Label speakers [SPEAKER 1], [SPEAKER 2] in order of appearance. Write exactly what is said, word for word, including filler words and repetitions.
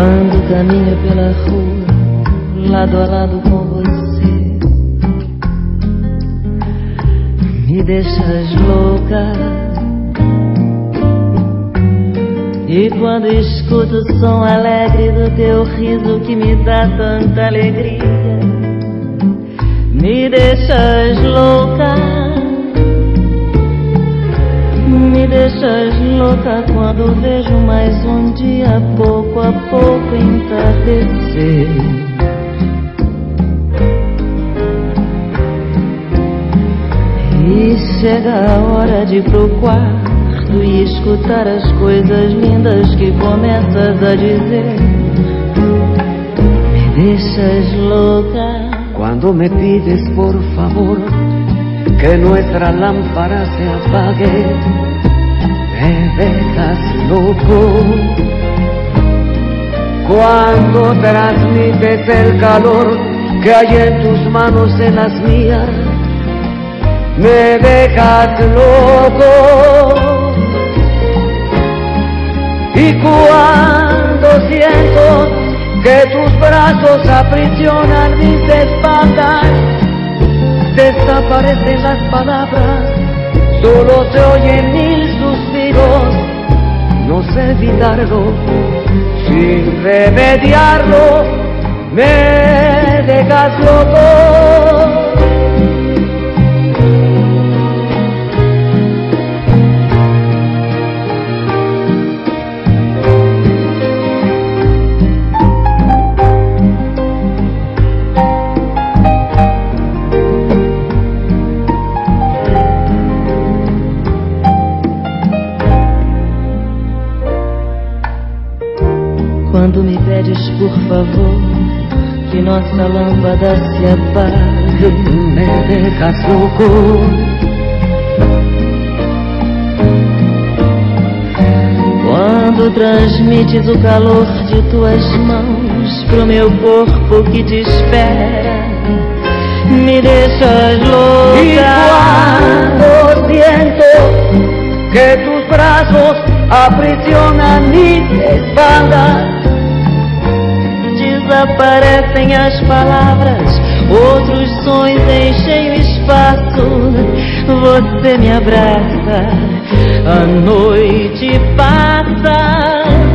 [SPEAKER 1] Quando caminho pela rua, lado a lado com você, me deixas louca. E quando escuto o som alegre do teu riso que me dá tanta alegria, me deixas louca. Me deixas louca quando vejo mais um dia pouco a pouco entardecer. E chega a hora de ir pro quarto e escutar as coisas lindas que começas a dizer. Me deixas louca
[SPEAKER 2] cuando me pides por favor que nuestra lámpara se apague. Me dejas loco cuando transmites el calor que hay en tus manos en las mías. Me dejas loco. Y cuando siento que tus brazos aprisionan mis espaldas, desaparecen las palabras, solo se oyen mil suspiros. No sé evitarlo, sin remediarlo, me dejas loco.
[SPEAKER 1] Quando me pedes por favor que nossa lâmpada se apague,
[SPEAKER 2] me dejas loco.
[SPEAKER 1] Quando transmites o calor de tuas mãos pro meu corpo que te espera, me deixas louca.
[SPEAKER 2] Y cuando siento que tus brazos aprisionan mis espaldas,
[SPEAKER 1] desaparecem as palavras, outros sons enchem o espaço. Você me abraça, a noite passa.